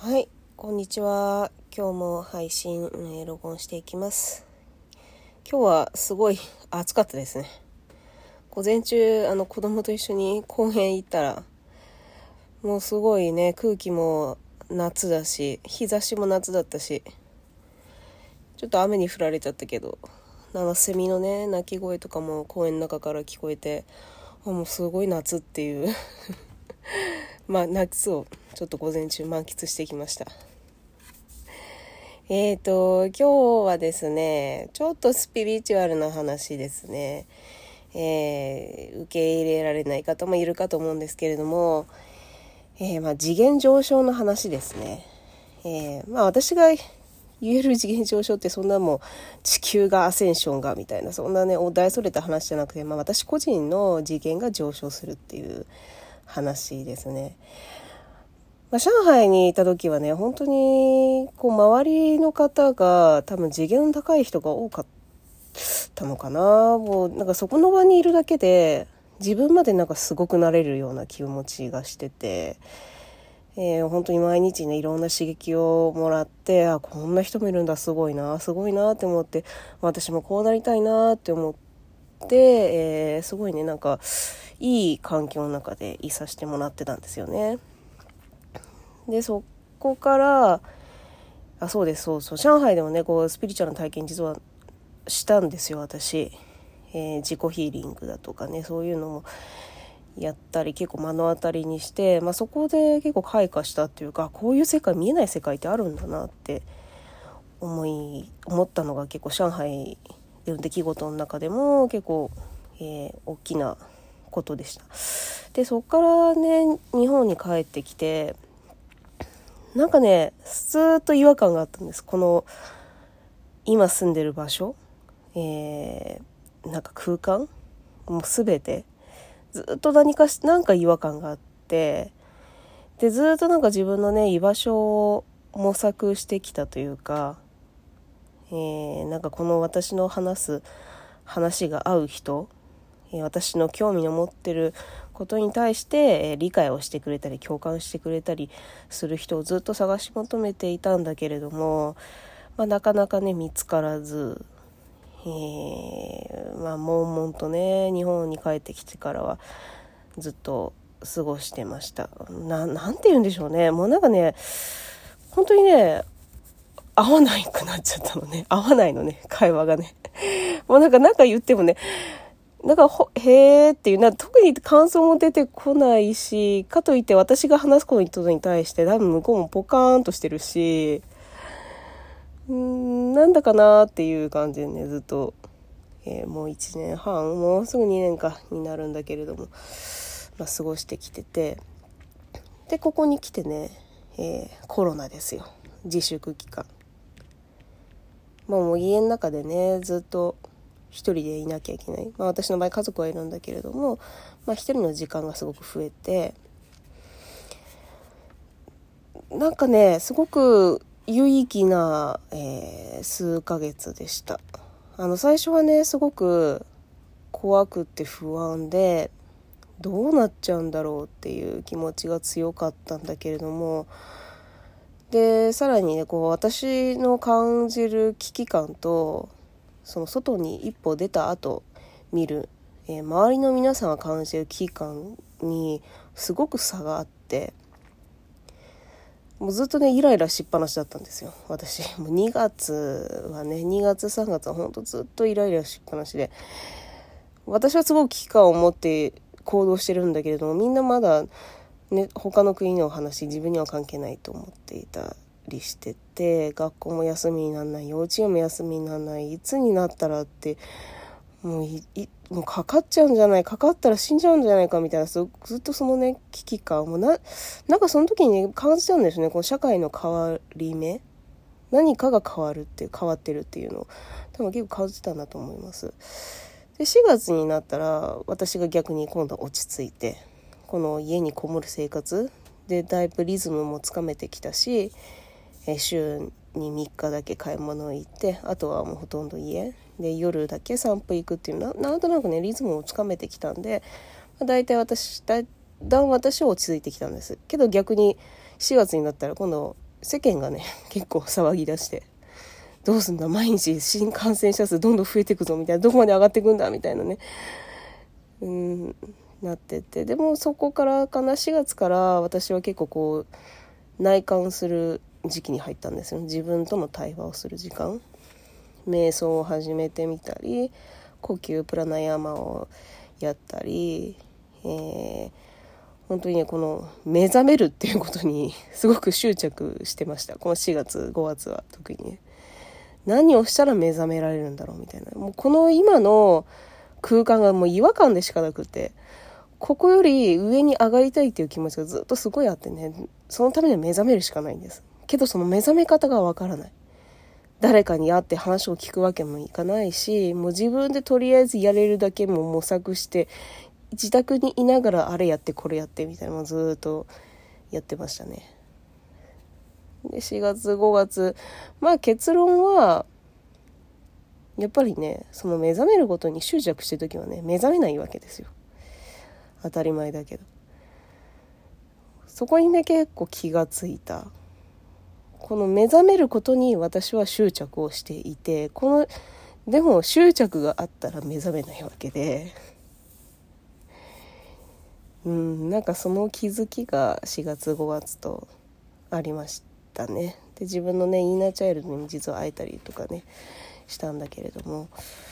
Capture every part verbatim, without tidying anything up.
はい、こんにちは。今日も配信、えー、録音していきます。今日はすごい暑かったですね。午前中、あの子供と一緒に公園行ったら、もうすごいね、空気も夏だし、日差しも夏だったし、ちょっと雨に降られちゃったけど、なんかセミのね、鳴き声とかも公園の中から聞こえて、あもうすごい夏っていうまあ夏をちょっと午前中満喫してきました。えーと、今日はですね、ちょっとスピリチュアルな話ですね。えー、受け入れられない方もいるかと思うんですけれども、えー、まあ次元上昇の話ですね。えー、まあ私が言える次元上昇ってそんなもう地球がアセンションがみたいなそんなねお大それた話じゃなくて、まあ私個人の次元が上昇するっていう話ですね。まあ、上海にいた時はね本当にこう周りの方が多分次元の高い人が多かったのかな。もうなんかそこの場にいるだけで自分までなんかすごくなれるような気持ちがしてて、えー、本当に毎日ねいろんな刺激をもらって、あこんな人もいるんだすごいなすごいなって思って、私もこうなりたいなって思って、えー、すごいねなんかいい環境の中でいさせてもらってたんですよね。でそこからあそうですそうそう上海でもねこうスピリチュアルな体験実はしたんですよ私、えー、自己ヒーリングだとかねそういうのもやったり結構目の当たりにして、まあ、そこで結構開花したっていうかこういう世界見えない世界ってあるんだなって思い思ったのが結構上海での出来事の中でも結構、えー、大きなことでした。でそこからね日本に帰ってきてなんかねずーっと違和感があったんです。この今住んでる場所、えー、なんか空間もう全てずっと何かしなんか違和感があって、でずっとなんか自分のね居場所を模索してきたというか、えー、なんかこの私の話す話が合う人、えー、私の興味の持ってることに対して、えー、理解をしてくれたり共感してくれたりする人をずっと探し求めていたんだけれども、まあ、なかなかね見つからず、えー、まあ悶々とね日本に帰ってきてからはずっと過ごしてました。な、なんて言うんでしょうね。もうなんかね、本当にね、合わないくなっちゃったのね。合わないのね、会話がね。もうなんかなんか言ってもね、なんかほへーっていうな特に感想も出てこないし、かといって私が話すことに対して多分向こうもポカーンとしてるし、うーんなんだかなっていう感じでねずっと、えー、もういちねんはんもうすぐにねんかになるんだけれども、まあ、過ごしてきてて、でここに来てね、えー、コロナですよ。自粛期間、まあ、もう家の中でねずっと一人でいなきゃいけない、まあ、私の場合家族はいるんだけれども、まあ、一人の時間がすごく増えて、なんかねすごく有意義な、えー、数ヶ月でした。あの最初はねすごく怖くて不安でどうなっちゃうんだろうっていう気持ちが強かったんだけれども、でさらにねこう私の感じる危機感とその外に一歩出た後見る、えー、周りの皆さんが感じる危機感にすごく差があって、もうずっとねイライラしっぱなしだったんですよ私。もうにがつはねにがつさんがつはほんとずっとイライラしっぱなしで、私はすごく危機感を持って行動してるんだけれども、みんなまだね他の国の話自分には関係ないと思っていたりしてて、学校も休みにならない、幼稚園も休みにならない、いつになったらってもういいもうかかっちゃうんじゃない、かかったら死んじゃうんじゃないかみたいな、ずっとそのね危機感もななんかその時にね感じたんですね。この社会の変わり目、何かが変わるって変わってるっていうのを多分結構感じたんだと思います。でしがつになったら私が逆に今度は落ち着いてこの家にこもる生活でだいぶリズムもつかめてきたし、え週にみっかだけ買い物行って、あとはもうほとんど家で夜だけ散歩行くっていうな、なんとなくねリズムをつかめてきたんで、まあ、だいたい私だんだん私は落ち着いてきたんですけど、逆にしがつになったら今度世間がね結構騒ぎ出して、どうすんだ毎日新感染者数どんどん増えていくぞみたいな、どこまで上がっていくんだみたいなね、うんなってて、でもそこからかなしがつから私は結構こう内観する時期に入ったんですよ。自分との対話をする時間、瞑想を始めてみたり、呼吸プラナヤマをやったり、えー、本当にねこの目覚めるっていうことにすごく執着してました。このしがつごがつは特にね、何をしたら目覚められるんだろうみたいな、もうこの今の空間がもう違和感でしかなくて、ここより上に上がりたいっていう気持ちがずっとすごいあってね、そのためには目覚めるしかないんですけど、その目覚め方がわからない。誰かに会って話を聞くわけもいかないし、もう自分でとりあえずやれるだけも模索して、自宅にいながらあれやってこれやってみたいなのをずっとやってましたね。でしがつごがつ、まあ結論はやっぱりね、その目覚めることに執着してる時はね目覚めないわけですよ。当たり前だけど、そこにね結構気がついた。この目覚めることに私は執着をしていて、このでも執着があったら目覚めないわけで、うんなんかその気づきがしがつごがつとありましたね。で自分のねインナーチャイルドにも実は会えたりとかねしたんだけれども、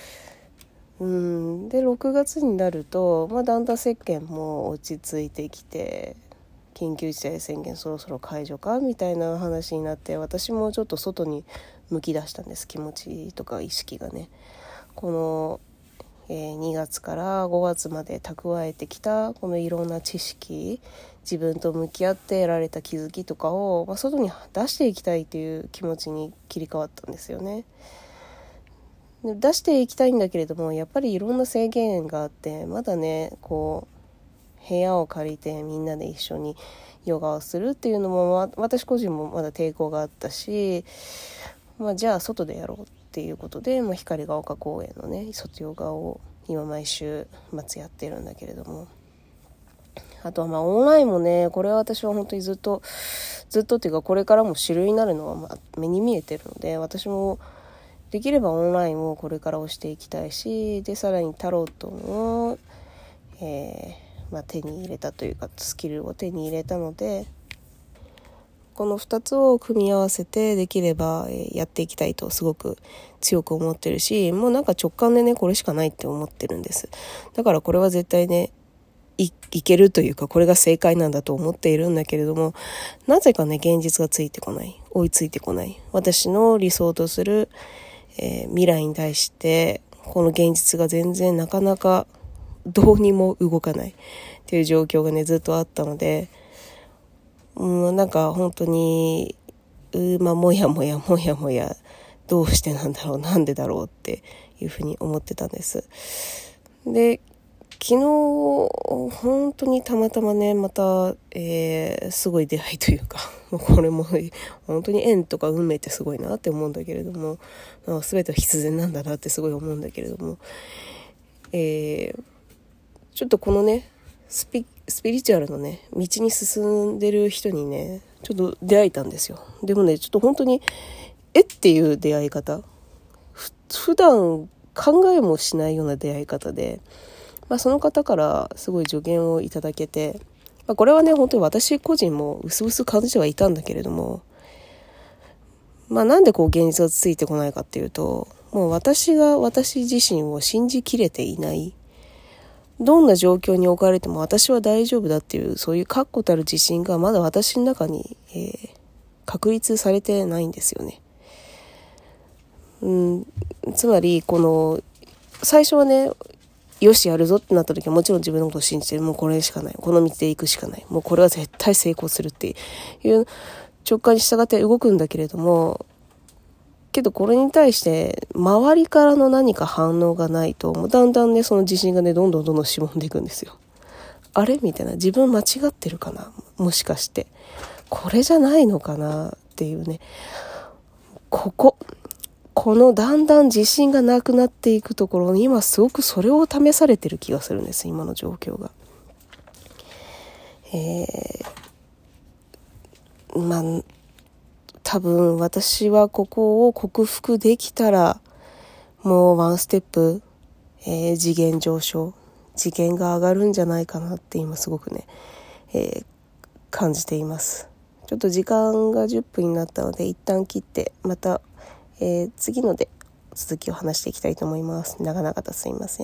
うんでろくがつになると、まあ、だんだん世間も落ち着いてきて、緊急事態宣言そろそろ解除かみたいな話になって、私もちょっと外に向き出したんです。気持ちとか意識がね、この、えー、にがつからごがつまで蓄えてきたこのいろんな知識、自分と向き合って得られた気づきとかを、まあ、外に出していきたいという気持ちに切り替わったんですよね。で出していきたいんだけれども、やっぱりいろんな制限があって、まだねこう部屋を借りてみんなで一緒にヨガをするっていうのも、ま、私個人もまだ抵抗があったし、まあ、じゃあ外でやろうっていうことで、まあ、光が丘公園のね外ヨガを今毎週末やってるんだけれども、あとはまあオンラインもね、これは私は本当にずっとずっとっていうかこれからも主流になるのはまあ目に見えてるので、私もできればオンラインをこれから推していきたいし、でさらにタロットの、えーまあ、手に入れたというかスキルを手に入れたので、このふたつを組み合わせてできれば、えー、やっていきたいとすごく強く思ってるし、もうなんか直感でねこれしかないって思ってるんです。だからこれは絶対ね い, いけるというか、これが正解なんだと思っているんだけれども、なぜかね現実がついてこない、追いついてこない。私の理想とするえー、未来に対してこの現実が全然なかなかどうにも動かないっていう状況がねずっとあったので、うん、なんか本当にうまあもやもやもやもやどうしてなんだろうなんでだろうっていうふうに思ってたんです。で昨日本当にたまたまねまた、えー、すごい出会いというかこれも本当に縁とか運命ってすごいなって思うんだけれども、なんか全ては必然なんだなってすごい思うんだけれども、えー、ちょっとこのねスピ、スピリチュアルのね道に進んでる人にねちょっと出会えたんですよ。でもねちょっと本当にえっていう出会い方、ふ普段考えもしないような出会い方で、まあ、その方からすごい助言をいただけて、まあ、これはね本当に私個人も薄々感じてはいたんだけれども、まあ、なんでこう現実がついてこないかっていうと、もう私が私自身を信じきれていない、どんな状況に置かれても私は大丈夫だっていう、そういう確固たる自信がまだ私の中に、えー、確立されてないんですよね。うん、つまりこの最初はねよしやるぞってなった時はもちろん自分のことを信じて、もうこれしかない、この道で行くしかない、もうこれは絶対成功するっていう直感に従って動くんだけれども、けどこれに対して周りからの何か反応がないと、もうだんだんねその自信がねどんどんどんどんしぼんでいくんですよ。あれみたいな、自分間違ってるかな、もしかしてこれじゃないのかなっていうね、こここのだんだん自信がなくなっていくところに今すごくそれを試されてる気がするんです、今の状況が。えー、まあ多分私はここを克服できたら、もうワンステップ、えー、次元上昇、次元が上がるんじゃないかなって今すごくね、えー、感じています。ちょっと時間がじゅっぷんになったので一旦切ってまた、えー、次ので続きを話していきたいと思います。長々とすいません。